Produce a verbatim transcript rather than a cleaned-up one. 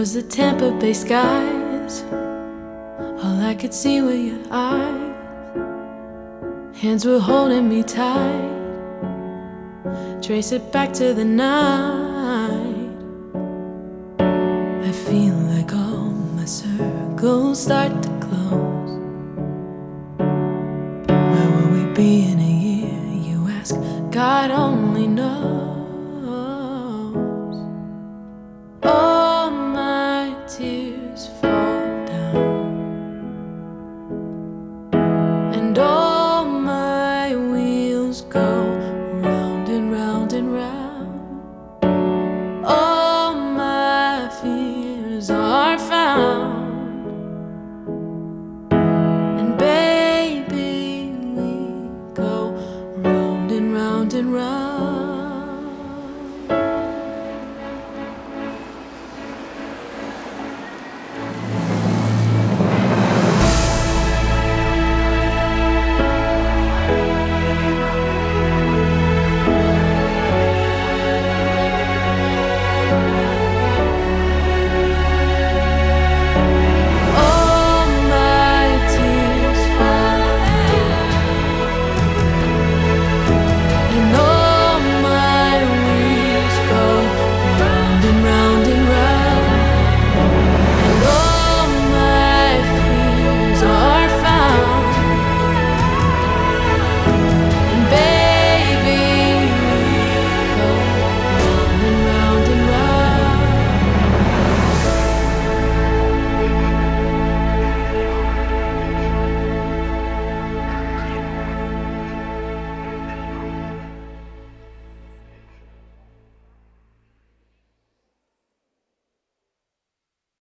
was the Tampa Bay skies. All I could see were your eyes. Hands were holding me tight. Trace it back to the night. I feel like all my circles start to close. Where will we be in a year, you ask? God only knows.